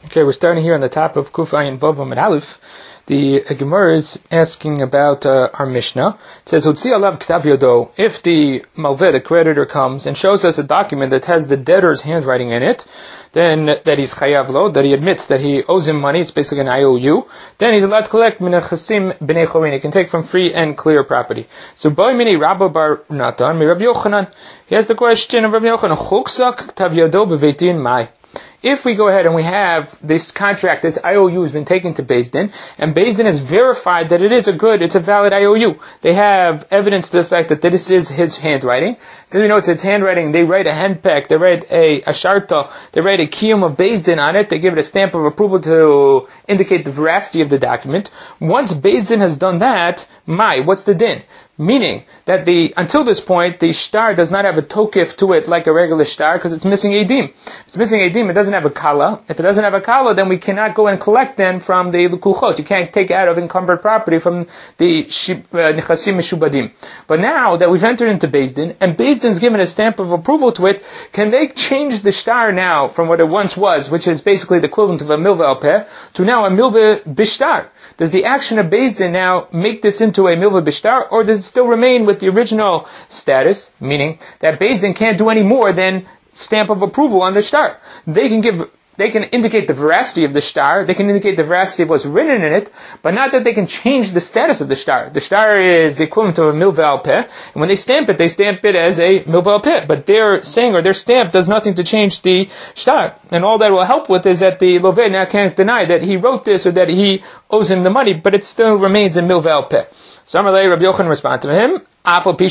Okay, we're starting here on the top of Kuf Ayin Vav Amud Aleph. The Gemara is asking about our Mishnah. It says, Hutzi alav k'tav yodo. If the malveh, the creditor, comes and shows us a document that has the debtor's handwriting in it, then that he's chayav lo, that he admits that he owes him money, it's basically an IOU, then he's allowed to collect min chasim b'nei chorin. He can take from free and clear property. So, boy mini Rabba bar Natan, mi Rabbi Yochanan. He has the question of Rabbi Yochanan, Chuksak k'tav yodo b'veitin mai. If we go ahead and we have this contract, this IOU has been taken to Beis Din, and Beis Din has verified that it's a valid IOU. They have evidence to the fact that this is his handwriting. Since we know it's his handwriting, they write a henpek, they write a sharta, they write a kiyum of Beis Din on it, they give it a stamp of approval to indicate the veracity of the document. Once Beis Din has done that, what's the din? Meaning that until this point, the shtar does not have a tokif to it like a regular shtar because it's missing edim. If it's missing edim, it doesn't have a kala. If it doesn't have a kala, then we cannot go and collect them from the lukuchot. You can't take out of encumbered property from the nechasim mishubadim. But now that we've entered into Beis Din, and Beis Din's given a stamp of approval to it, can they change the shtar now from what it once was, which is basically the equivalent of a milveh al peh, to now a milveh bishtar? Does the action of Beis Din now make this into a milveh bishtar, or does it still remain with the original status, meaning that Beis Din can't do any more than stamp of approval on the shtar? They can indicate the veracity of the shtar, they can indicate the veracity of what's written in it, but not that they can change the status of the shtar. The shtar is the equivalent of a milveh al peh, and when they stamp it as a milveh al peh, but their saying or their stamp does nothing to change the shtar. And all that will help with is that the loveh now can't deny that he wrote this or that he owes him the money, but it still remains a milveh al peh. So Amalei Rabbi Yochanan respond to him, even though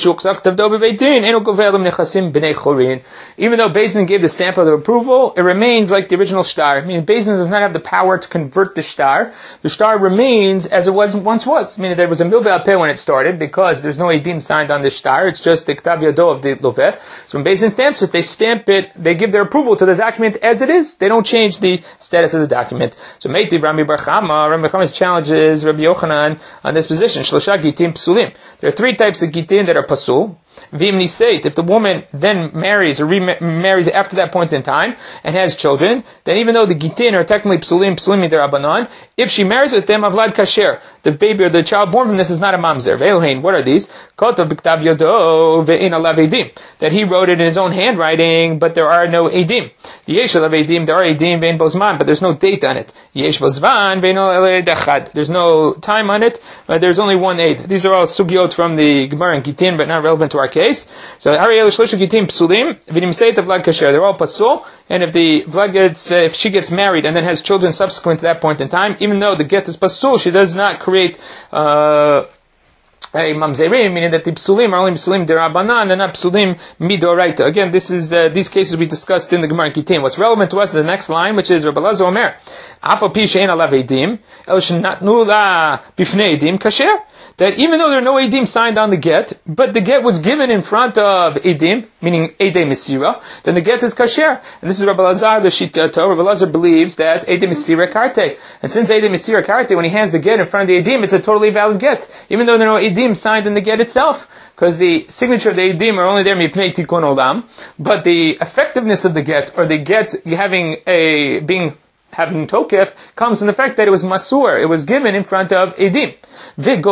Beis Din gave the stamp of approval, it remains like the original shtar. I mean, Beis Din does not have the power to convert the shtar. The shtar remains as it once was. Meaning there was a milveh al peh when it started, because there's no edim signed on the shtar. It's just the k'tav yodo of the loveh. So when Beis Din stamps it, they give their approval to the document as it is. They don't change the status of the document. So Meiti Rami Bar Chama's challenges Rabbi Yochanan on this position. Shlosha gitim psulim. There are three types of gitim that are pasul. V'im niseit, if the woman then marries or remarries after that point in time and has children, then even though the gitin are technically psulim derabanan, if she marries with them, avlad kasher, the baby or the child born from this is not a mamzer. Ve'elohein, what are these? Kotav b'ktav yodo ve'in alav edim, that he wrote it in his own handwriting, but there are no edim. Yesh alav edim, there are edim ve'in bozman, but there's no date on it. Yesh bozman ve'in alav dachad, there's no time on it, there's only one eid. These are all sugyot from the Gemara and Gitin, but not relevant to our case. So Ariel Shlosha Gitim Psulim, V'nimseit Vlad Kasher, they're all pasul, and if the Vlad if she gets married and then has children subsequent to that point in time, even though the get is pasul, she does not create a mamzerim, meaning that the psulim are only psulim derabanan and not psulim midoraita. Again, this is these cases we discussed in the Gemara Gitin. What's relevant to us is the next line, which is Rabbi Elazar Omer, Afal pi she'en alav edim, el shenatnu la bifnei edim kasher. That even though there are no edim signed on the get, but the get was given in front of edim, meaning edei mesira, then the get is kasher. And this is Rabbi Elazar the Shitato. Rabbi Elazar believes that edei mesira karte. And since edei mesira karte, when he hands the get in front of the edim, it's a totally valid get, even though there are no edim signed in the get itself, because the signature of the edim are only there mipnei tikun olam, but the effectiveness of the get, or the get having tokef, comes from the fact that it was masur, it was given in front of edim. And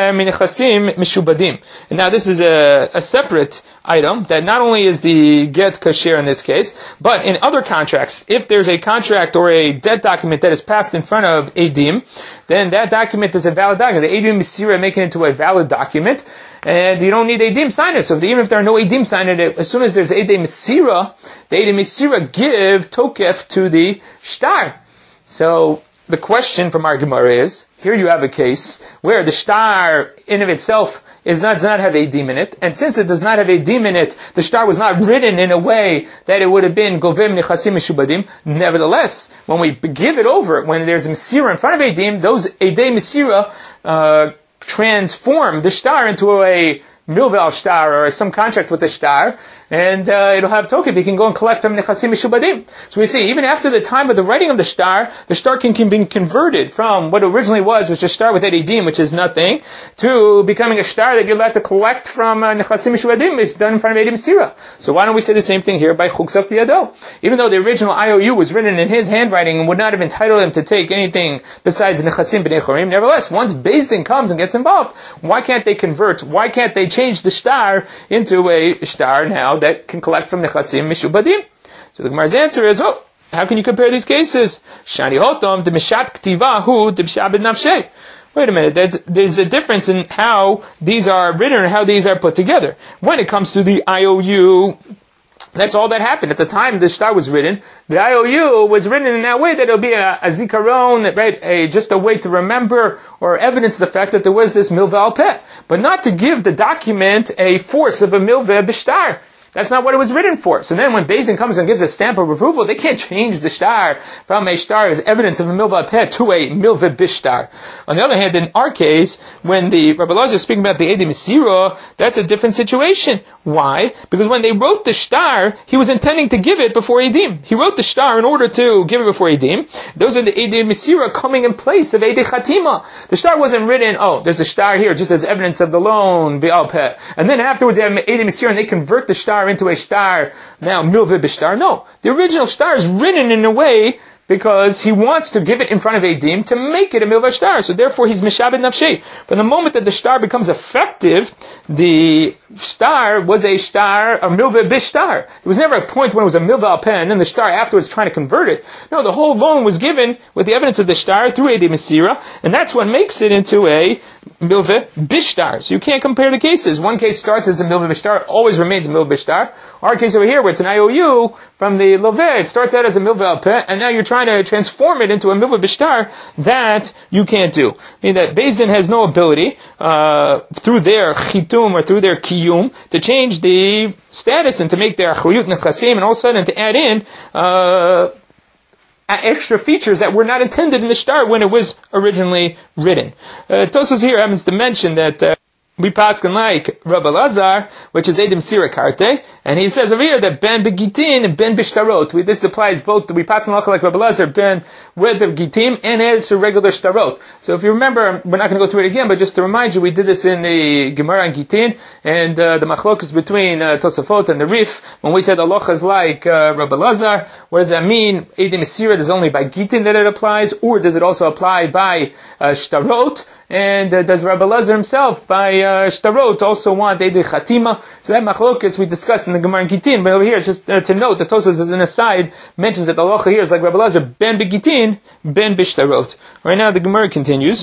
now this is a separate item, that not only is the get kasher in this case, but in other contracts, if there's a contract or a debt document that is passed in front of edim, then that document is a valid document. The edim misira make it into a valid document, and you don't need edim signer. So even if there are no edim signer, as soon as there's edim misira, the edim misira give tokef to the shtar. So the question from our Gemara is, here you have a case where the shtar in of itself does not have edim in it, and since it does not have edim in it, the shtar was not written in a way that it would have been govem nechasim mishubadim. Nevertheless, when we give it over, when there's a mesira in front of edim, those edei mesira transform the shtar into a milveh al shtar, or some contract with the shtar, and it'll have tokef. He can go and collect from nechasim mishubadim. So we see, even after the time of the writing of the shtar can be converted from what originally was, which is a shtar with edim, which is nothing, to becoming a shtar that you're allowed to collect from nechasim mishubadim. It's done in front of edim sira. So why don't we say the same thing here by chuksav biyado? Even though the original IOU was written in his handwriting and would not have entitled him to take anything besides nechasim b'nei chorim, nevertheless, once Beis Din comes and gets involved, why can't they convert? Why can't they change the shtar into a shtar now that can collect from nechasim mishubadim? So the Gemara's answer is, how can you compare these cases? Shani hotom de mishat ktiva hu de b'shabed nafshei. Wait a minute, there's a difference in how these are written and how these are put together. When it comes to the IOU, that's all that happened. At the time the shtar was written, the IOU was written in that way that it'll be a zikaron, right? Just a way to remember or evidence the fact that there was this milveh al peh, but not to give the document a force of a milveh b'shtar. That's not what it was written for. So then when Beis Din comes and gives a stamp of approval, they can't change the shtar from a shtar as evidence of a milveh peh to a milveh bishtar. On the other hand, in our case, when the Rabbi Elazar is speaking about the Edim Sira, that's a different situation. Why? Because when they wrote the shtar, he was intending to give it before Edim. He wrote the shtar in order to give it before Edim. Those are the Edim Sira coming in place of Eidei Chatima. The shtar wasn't written, there's a shtar here just as evidence of the loan, Bi'al Peh. And then afterwards they have Edim Sira and they convert the shtar into a shtar, now milveh b'shtar. No, the original shtar is written in a way because he wants to give it in front of Edim to make it a milveh shtar. So therefore he's mishabed nafshei. But the moment that the shtar becomes effective, the shtar was a shtar, a milveh b'shtar. There was never a point when it was a milveh al peh and then the shtar afterwards trying to convert it. No, the whole loan was given with the evidence of the shtar through Edim Sira, and that's what makes it into a milveh b'shtar. So you can't compare the cases. One case starts as a milveh b'shtar, always remains a milveh b'shtar. Our case over here, where it's an IOU from the loveh, it starts out as a milveh al peh, and now you're trying to transform it into a milveh b'shtar. That you can't do. I mean that Beis Din has no ability through their chitum or through their kiyum to change the status and to make their achriyut nechasim, and all of a sudden to add in extra features that were not intended in the shtar when it was originally written. Tosfos here happens to mention that we paskin like Rabbi Elazar, which is Edim Sira Karte, and he says over here that Ben Begitin and Ben Bishtarot. This applies both, we paskin like Rabbi Elazar, Ben with the Gitim, and it's a regular Shtarot. So if you remember, we're not going to go through it again, but just to remind you, we did this in the Gemara and Gitin, and the machlokas between Tosafot and the Rif, when we said Allah is like Rabbi Elazar, what does that mean? Edim Sira is only by Gitin that it applies, or does it also apply by Shtarot? And does Rabbi Elazar himself by Shtarot also want Eidei Chatima? So that machlokas we discussed in the Gemara and Gitin, but over here just to note, the Tosfos as an aside mentions that the halacha here is like Rabbi Elazar, Ben Begitin, Ben Bishtarot. Right now the Gemara continues.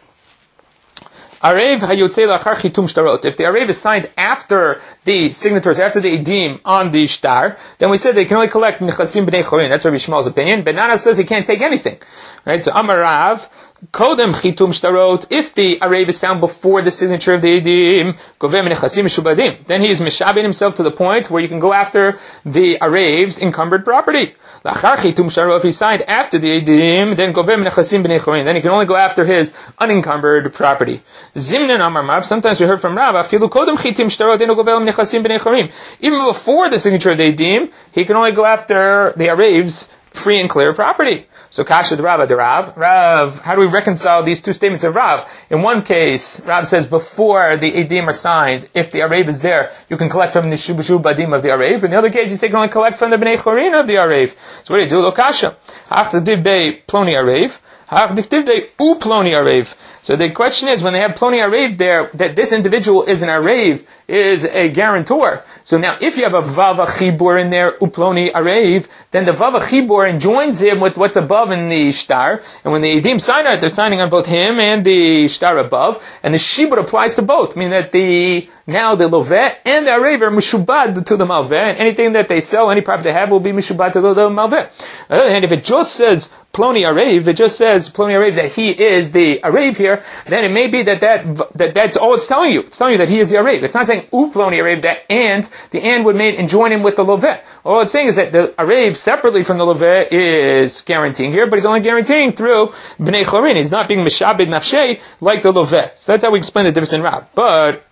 Arev hayotzei lachar chitum shtarot. If the arev is signed after the signatures, after the edim on the shtar, then we said they can only collect nechasim b'nei chorin. That's Rabbi Shmuel's opinion. Benana says he can't take anything. Right? So Amarav, kodem chitum shtarot. If the arev is found before the signature of the edim, govem nechasim mishubadim. Then he is mishabed himself to the point where you can go after the arev's encumbered property. Lachar chitum shtarot. If he signed after the edim, then govem nechasim b'nei chorin. Then he can only go after his unencumbered property. Zimnan Amar Mav, sometimes we heard from Rav, afilu kodem chitim shtarot eno govel nechasim b'nei chorim. Even before the signature of the edim, he can only go after the arev's free and clear property. So Kasha the Rav, how do we reconcile these two statements of Rav? In one case, Rav says before the edim are signed, if the arev is there, you can collect from the shubashu badim of the arev. In the other case, you say you can only collect from the bnei chorin of the arev. So what do you do? Lo Kasha. Hach dibbei ploni arev. Hach dibbei u ploni arev. So the question is, when they have ploni arev there, that this individual is an arev, is a guarantor. So now, if you have a vava chibur in there, uploni arev, then the vava chibur enjoins him with what's above in the shtar. And when the edim sign it, they're signing on both him and the shtar above. And the shibur applies to both, meaning that now the loveh and the arev are mishubad to the malveh, and anything that they sell, any property they have, will be mishubad to the malveh. On the other hand, if it just says ploni arev, it just says ploni arev that he is the arev here, then it may be that's all it's telling you. It's telling you that he is the arev. It's not saying uploni arev, that and, the and would enjoin him with the loveh. All it's saying is that the arev separately from the loveh is guaranteeing here, but he's only guaranteeing through bnei chorin. He's not being mishabed nafshei like the loveh. So that's how we explain the difference in Rav. But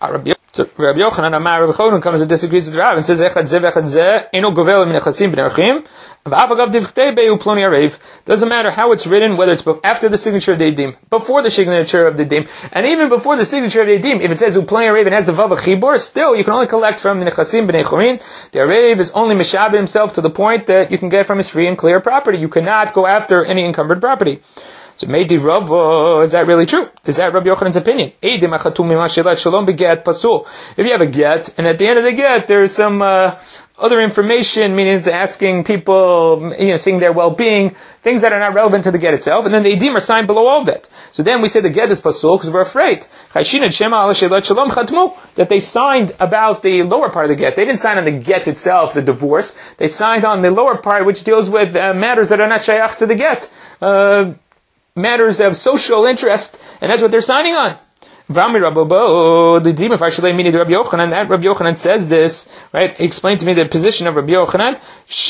So Rabbi Yochanan Amar Rabbi Chodon comes and disagrees with Rav and says Echad Zeh Echad Zeh Eno Govel Min Nechasim B'nei Achim V'Avagav Divchtei Be'u Ploni Arev. Doesn't matter how it's written, whether it's after the signature of the Eidim, before the signature of the Eidim, and even before the signature of the Eidim. If it says Uploni Arev and has the Vav Chibur, still you can only collect from the Nechasim B'nei Chorin. The Arev is only Meshabed himself to the point that you can get from his free and clear property. You cannot go after any encumbered property. So Meidi Rav, is that really true? Is that Rabbi Yochanan's opinion? If you have a get, and at the end of the get, there's some other information, meaning it's asking people, seeing their well-being, things that are not relevant to the get itself, and then the Eidim are signed below all of that. So then we say the get is pasul because we're afraid. That they signed about the lower part of the get. They didn't sign on the get itself, the divorce. They signed on the lower part, which deals with matters that are not shayach to the get. Matters of social interest, and that's what they're signing on. That Rabbi Yochanan says this, right? Explain to me the position of Rabbi Yochanan.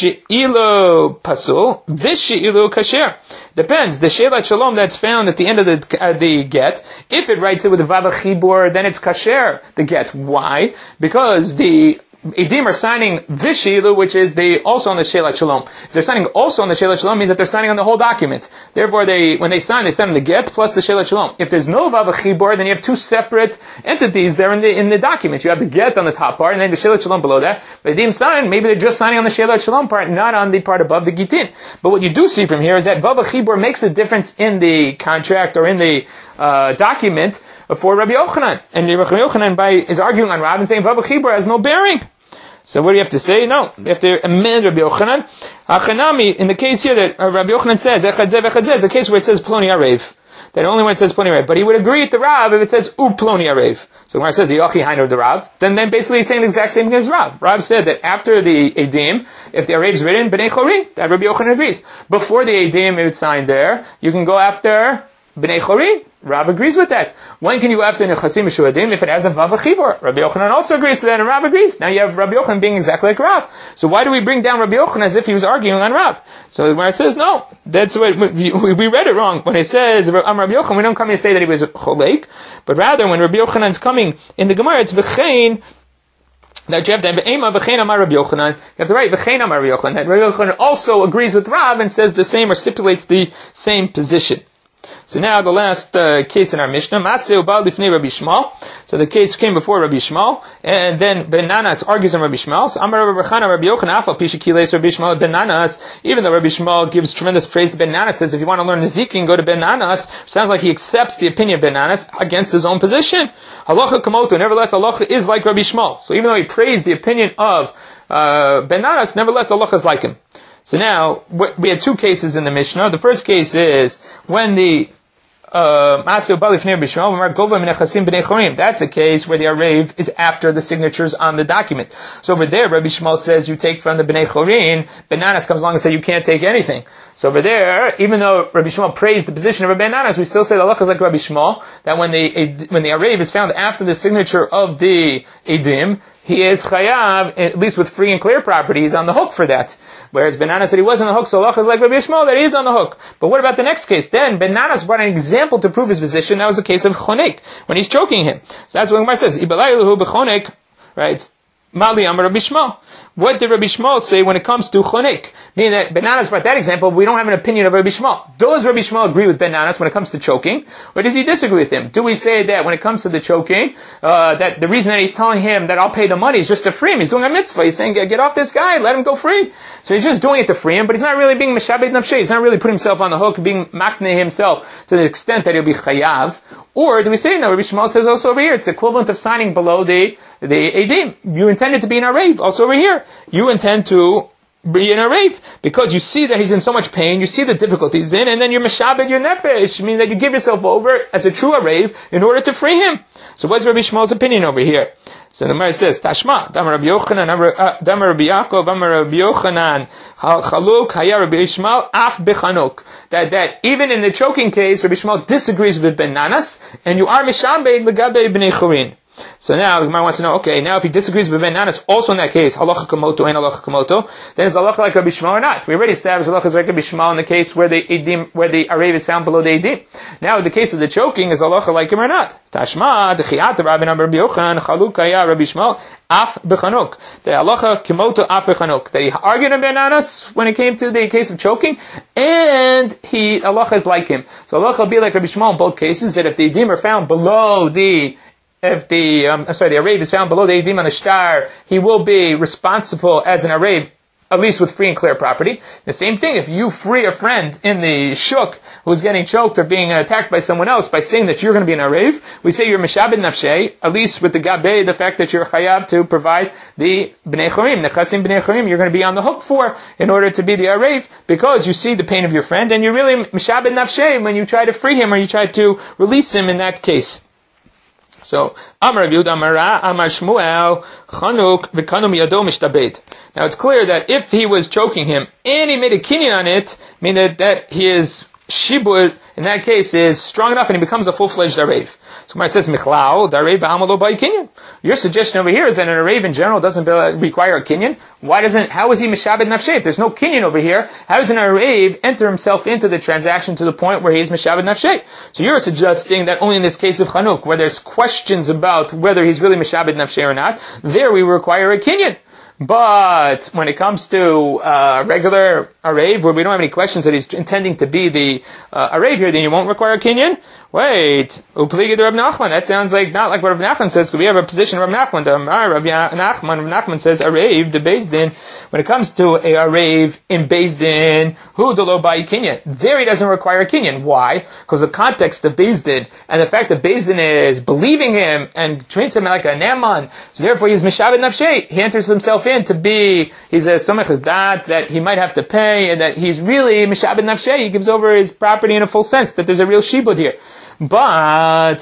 She'ilu pasul, v'she'ilu kasher. Depends. The she'ilat shalom that's found at the end of the get, if it writes it with the vav chibur, then it's kasher, the get. Why? Because the Eidim are signing Vishilu, which is also on the Shelat Shalom. If they're signing also on the Shelat Shalom, means that they're signing on the whole document. Therefore, when they sign on the get plus the Shelat Shalom. If there's no Vav Chibur, then you have two separate entities there in the document. You have the get on the top part, and then the Shelat Shalom below that. But Eidim sign, maybe they're just signing on the Shelat Shalom part, not on the part above the Gitin. But what you do see from here is that Vav Chibur makes a difference in the contract or in the document for Rabbi Yochanan. And Rabbi Yochanan is arguing on Rav and saying Vav Chibur has no bearing. So what do you have to say? No, you have to amend Rabbi Yochanan. Achanami, in the case here that Rabbi Yochanan says, Echad Zeh Echad Zeh, is a case where it says Ploni Arev. That only when it says Ploni Arev. But he would agree with the Rav if it says U Ploni Arev. So when it says Yochi Hainu the Rav, then basically he's saying the exact same thing as Rav. Rav said that after the Eidim, if the Arev is written, B'nei Chori, that Rabbi Yochanan agrees. Before the Eidim, if it's signed there, you can go after B'nei Chori. Rav agrees with that. When can you go after Nechasim Meshuadim if it has a Vav Chibur? Rabbi Yochanan also agrees to that, and Rav agrees. Now you have Rabbi Yochanan being exactly like Rav. So why do we bring down Rabbi Yochanan as if he was arguing on Rav? So the Gemara says, no, that's what we read it wrong. When it says I'm Rabbi Yochanan, we don't come here to say that he was Cholek, but rather when Rabbi Yochanan's coming in the Gemara, it's V'chein. That you have to Ema V'chein Amar Rabbi Yochanan. You have to write V'chein Amar Rabbi Yochanan. That Rabbi Yochanan also agrees with Rav and says the same or stipulates the same position. So now the last case in our Mishnah, Maseh Ubal Lifnei Rabbi Shmuel. So the case came before Rabbi Shmuel, and then Ben Nanas argues on Rabbi Shmuel. So Amar Rabbi Chana Rabbi Yochanan Afal Pisha Kiles Rabbi Shmuel Ben Nanas. Even though Rabbi Shmuel gives tremendous praise to Ben Nanas, says if you want to learn Nezikin, go to Ben Nanas. Sounds like he accepts the opinion of Ben Nanas against his own position. Halacha Kamoto. Nevertheless, halacha is like Rabbi Shmuel. So even though he praised the opinion of Ben Nanas, nevertheless, halacha is like him. So now we had two cases in the Mishnah. The first case is when the that's the case where the Arev is after the signatures on the document. So over there, Rabbi Shmuel says you take from the Bnei Chorin, Ben Nanas comes along and says you can't take anything. So over there, even though Rabbi Shmuel praised the position of Rabbi Nanas, we still say the halacha is like Rabbi Shmuel, that when the Arev is found after the signature of the Eidim, he is chayav, at least with free and clear property, he's on the hook for that. Whereas Ben Nanas said he wasn't on the hook, so halacha is like Rabbi Shmuel, that he is on the hook. But what about the next case? Then Ben Nanas brought an example to prove his position. That was the case of chonek, when he's choking him. So that's what Gemara says. Ibalayluhu b'chonek, right? Mali Amar Rabbi Shmuel. What did Rabbi Shmuel say when it comes to chonek? Meaning that Ben Nanas brought that example, we don't have an opinion of Rabbi Shmuel. Does Rabbi Shmuel agree with Ben Nanas when it comes to choking? Or does he disagree with him? Do we say that when it comes to the choking, that the reason that he's telling him that I'll pay the money is just to free him? He's doing a mitzvah. He's saying, get off this guy, let him go free. So he's just doing it to free him, but he's not really being meshabed nafshei. He's not really putting himself on the hook, being makne himself to the extent that he'll be chayav. Or do we say, no, Rabbi Shmuel says also over here, it's the equivalent of signing below the Eidim. You intended to be an Arev. Also over here, you intend to be an Arev, because you see that he's in so much pain, you see the difficulty he's in, and then you're meshabed your nefesh, meaning that you give yourself over as a true Arev in order to free him. So what's Rabbi Shmuel's opinion over here? So the Gemara says, Tashma, Damar Rabbi Yochanan, Damar Rabbi Yaakov, Damar Rabbi Yochanan, Chaluk, Haya Rabbi Shmuel, Af Bechanuk. That even in the choking case, Rabbi Shmuel disagrees with Ben Nanas, and you are meshabed legabe b'nei Chorin. So now the Gemara wants to know, okay, now if he disagrees with Ben Nanas, also in that case, halacha kamoto and halacha kamoto, then is halacha like Rabbi Shmuel or not? We already established halacha is like Rabbi Shmuel in the case where the arev is found below the edim. Now in the case of the choking, is halacha like him or not? Tashma, dechiyat Rabbi Yochanan, chalukaya Rabbi Shmuel, af bechanuk. The halacha kamoto af bechanuk. They argued in Ben Nanas when it came to the case of choking, and halacha is like him. So halacha will be like Rabbi Shmuel in both cases, that if the edim are found below the arev is found below the edim on a shtar, he will be responsible as an arev, at least with free and clear property. The same thing, if you free a friend in the shuk who's getting choked or being attacked by someone else by saying that you're going to be an arev, we say you're mishabed nafshei, at least with the gabei, the fact that you're chayav to provide the bnei chorim, nechasim bnei chorim, you're going to be on the hook for in order to be the arev, because you see the pain of your friend, and you're really mishabed nafshei when you try to free him or you try to release him in that case. So, Amar Rabbi Yehuda Amara, Amar Shmuel, Chanuk, V'kanu miyado mishtabed. Now it's clear that if he was choking him, and he made a kinyan on it, meaning that his shibud, in that case, is strong enough and he becomes a full-fledged arev. So when it says, Michlao, Darev Ba'amalo by kinyan. Your suggestion over here is that an arev in general doesn't require a kinyan. How is he mishabed nafshei? If there's no kinyan over here, how does an arev enter himself into the transaction to the point where he is mishabed nafshei? So you're suggesting that only in this case of Chanuk, where there's questions about whether he's really mishabed nafshei or not, there we require a kinyan. But when it comes to regular arev, where we don't have any questions that he's intending to be the arev here, then you won't require a kinyan? Wait, Upligi de Rav Nachman. That sounds like not like what Rav Nachman says, because we have a position of Rav Nachman. Rav Nachman says arev, the Beis Din. When it comes to a arev in Beis Din, hu delo bai kinyan. There he doesn't require a kinyan. Why? Because the context of Beis Din, and the fact that Beis Din is believing him and treats him like a neman, so therefore he's mishabed nafshei. He enters himself in to be, he's a somech hizdat, that he might have to pay, and that he's really mishabed nafshei. He gives over his property in a full sense, that there's a real shibud here. But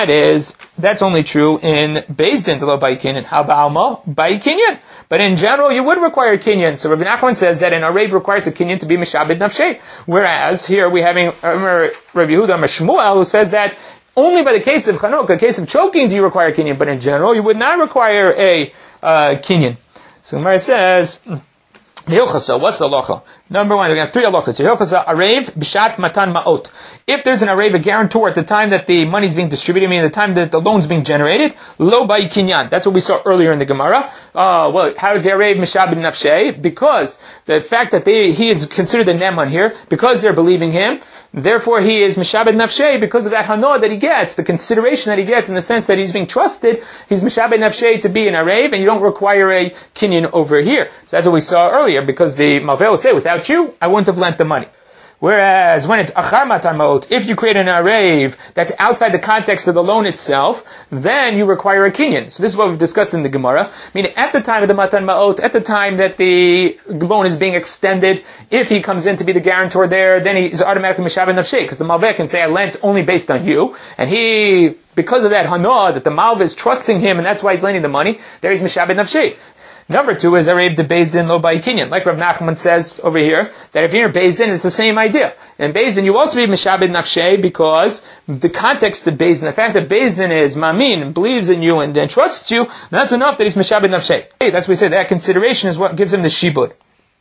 that's only true in Beis Din, Delo Bai Kinyan. How about Bai Kinyan? But in general, you would require a kinyan. So Rabbi Nachman says that an arev requires a kinyan to be mishabed nafshei. Whereas here we having Rabbi Yehuda Shmuel, who says that only by the case of Chanuk, a case of choking, do you require a kinyan. But in general, you would not require a kinyan. So Gemara says, Hilchasa, what's the halacha? Number one, we have three halachas. Hilchasa, arev b'shat matan ma'ot. If there's an arev, a guarantor, at the time that the money is being distributed, meaning the time that the loan is being generated, lo bai kinyan. That's what we saw earlier in the Gemara. Well, how is the arev mishabed nafshei? Because the fact that he is considered the neman here, because they're believing him, therefore he is mishabed nafshei because of that hanoah that he gets, the consideration that he gets in the sense that he's being trusted. He's mishabed nafshei to be an arev, and you don't require a kinyan over here. So that's what we saw earlier, because the Malveh will say, without you, I wouldn't have lent the money. Whereas when it's achar matan ma'ot, if you create an arev that's outside the context of the loan itself, then you require a kinyan. So this is what we've discussed in the Gemara. Meaning at the time of the matan ma'ot, at the time that the loan is being extended, if he comes in to be the guarantor there, then he is automatically mishabed nafshei, because the malveh can say, I lent only based on you, and he, because of that hanoah, that the malveh is trusting him, and that's why he's lending the money, there he's mishabed nafshei. Number two is arev de Beis Din lo bai kinyan. Like Rav Nachman says over here, that if you're Beis Din, it's the same idea. In Beis Din, you also be mishabed nafshei, because the context of Beis Din, the fact that Beis Din is mamin, believes in you and trusts you, that's enough that he's mishabed nafshei. Hey, that's what we say, that consideration is what gives him the shibud.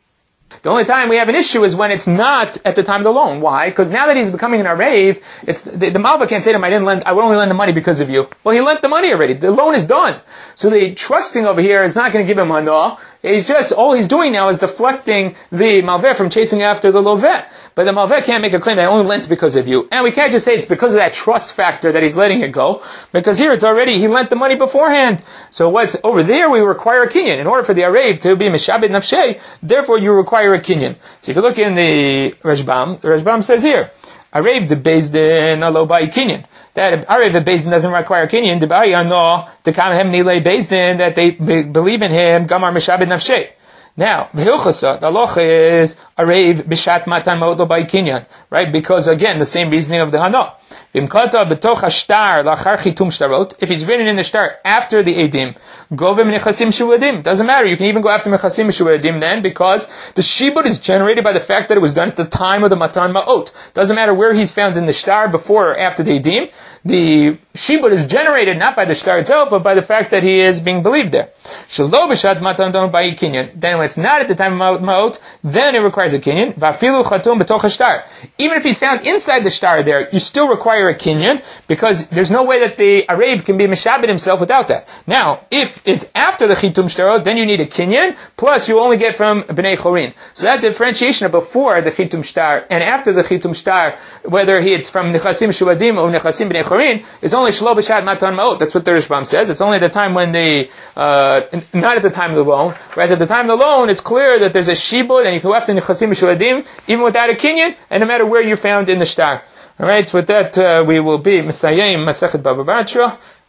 The only time we have an issue is when it's not at the time of the loan. Why? Because now that he's becoming an arev, it's the malva can't say to him, I would only lend the money because of you. Well, he lent the money already. The loan is done. So the trusting over here is not going to give him hanoah. All he's doing now is deflecting the malveh from chasing after the loveh. But the malveh can't make a claim that I only lent because of you. And we can't just say it's because of that trust factor that he's letting it go, because here it's already, he lent the money beforehand. So what's over there, we require a kinyan. In order for the arev to be mishabed nafshei, therefore you require a kinyan. So if you look in the Rashbam says here, arev de Beis Din lo bai kinyan. That arev de Beis Din doesn't require kinyan. De bai ano de kam hem nilei Beis Din, that they believe in him, gamar mishabed nafshei. Now, the halacha is arev b'shat matan ma'ot lo bai kinyan, right? Because again, the same reasoning of the hanoah. If he's written in the shtar after the edim, govim nechasim shuadim. Doesn't matter. You can even go after nechasim shuadim then, because the shibud is generated by the fact that it was done at the time of the matan ma'ot. Doesn't matter where he's found in the shtar, before or after the edim. The shibud is generated not by the shtar itself, but by the fact that he is being believed there. Shelo b'shat matan don't buy a kinyan. Then when it's not at the time of ma'ot, then it requires a kinyan. Vafilu chatum b'toch hashtar. Even if he's found inside the shtar there, you still require a kinyan, because there's no way that the arev can be mishabed himself without that. Now, if it's after the chitum shtarot, then you need a kinyan, plus you only get from b'nei chorin. So that differentiation of before the chitum shtar and after the chitum shtar, whether it's from nechasim shuvadim or nechasim b'nei chorin, is only shelo b'shat matan ma'ot. That's what the Rishbam says. It's only at the time when not at the time of the loan. Whereas at the time of the loan, it's clear that there's a shibud and you can go after nechasim shuvadim even without a kinyan, and no matter where you're found in the shtar. Alright, so with that we will be Mesayim Masechet Baba Batra.